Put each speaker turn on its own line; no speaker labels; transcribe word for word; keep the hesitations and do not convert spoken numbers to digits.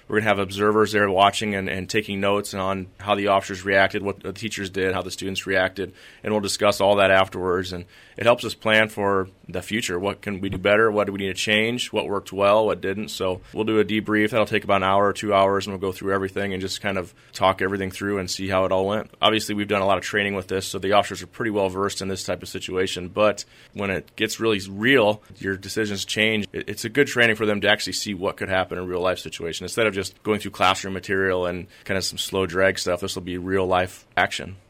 We're going to have observers there watching and, and taking notes on how the officers reacted, what the teachers did, how the students reacted, and we'll discuss all that afterwards. And it helps us plan for the future. What can we do better? What do we need to change? What worked well? What didn't? So we'll do a debrief. That'll take about an hour or two hours, and we'll go through everything and just kind of talk everything through and see how it all went. Obviously, we've done a lot of training with this, so the officers are pretty well versed in this type of situation. But when it gets really real, your decisions change. It's a good training for them to actually see what could happen in a real-life situation. Instead of just going through classroom material and kind of some slow drag stuff, this will be real-life action.